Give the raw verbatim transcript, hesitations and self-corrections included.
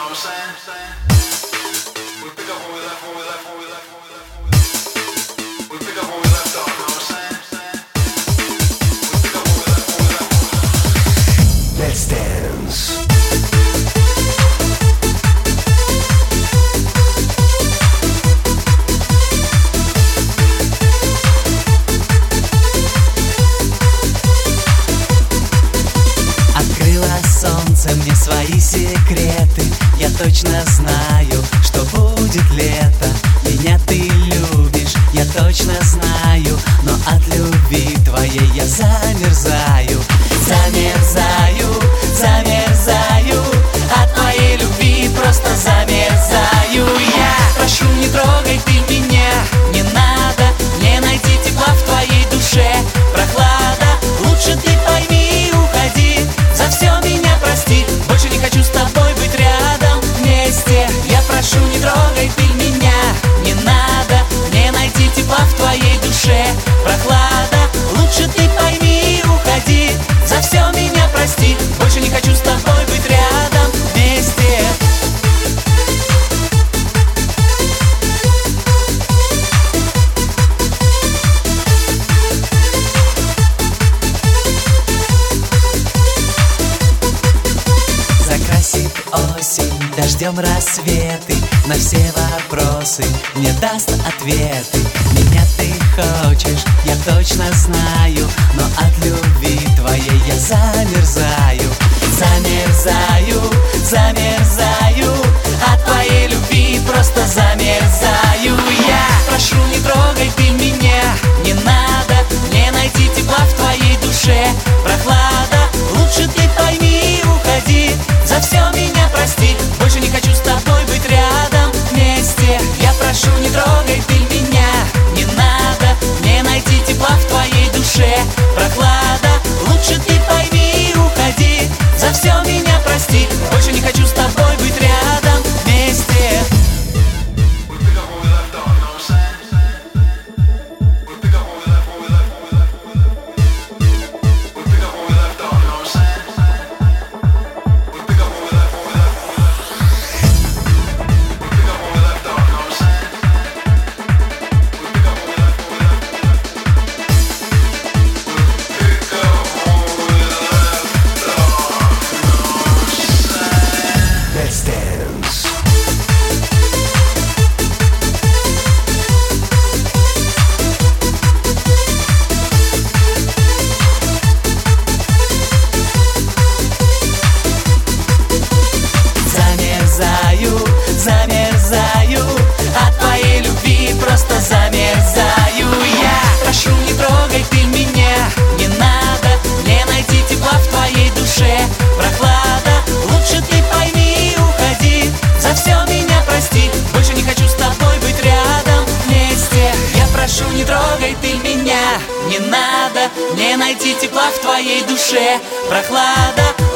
Let's dance. Открыла солнце мне свои секреты. Я точно знаю, что будет лето. Меня ты любишь, я точно знаю, но от любви твоей я замерзаю. Замерзаю, замерзаю, от твоей любви просто замерзаю. Я прошу, не трогай ты меня, не надо мне найти тепла в твоей душе. Прохлада, лучше ты пойми и уходи, за все меня прости. Больше не хочу с тобой быть рядом вместе. Я прошу, не трогай ты меня, не надо мне найти тепла в твоей душе. Прохлада, лучше ты пойми и уходи, за все меня прости. Больше не хочу с тобой быть рядом вместе. Закрасит осень дождем рассветы, на все вопросы мне даст ответы. Меня ты хочешь, я точно знаю, но от любви твоей я замерзаю. Замерзаю, замерзаю, от твоей любви просто замерзаю. Я прошу, не трогай ты меня, не надо мне найти тепла в твоей душе. Прохлада, лучше ты пойми и уходи, за все меня прости. Больше не хочу с тобой быть рядом вместе. Я прошу, не трогай ты меня, не надо мне найти тепла в твоей душе. Прохлада, лучше ты пойми и уходи, за все меня прости. Больше не хочу с тобой быть рядом вместе. Let's dance. Замерзаю, замерзаю, от твоей любви просто замерзаю. Я прошу, не трогай ты меня, не надо мне найти тепла в твоей душе. Прохлада, лучше ты пойми и уходи, за все меня прости. Больше не хочу с тобой быть рядом вместе. Я прошу, не трогай ты меня, не надо мне найти тепла в твоей душе. Прохлада,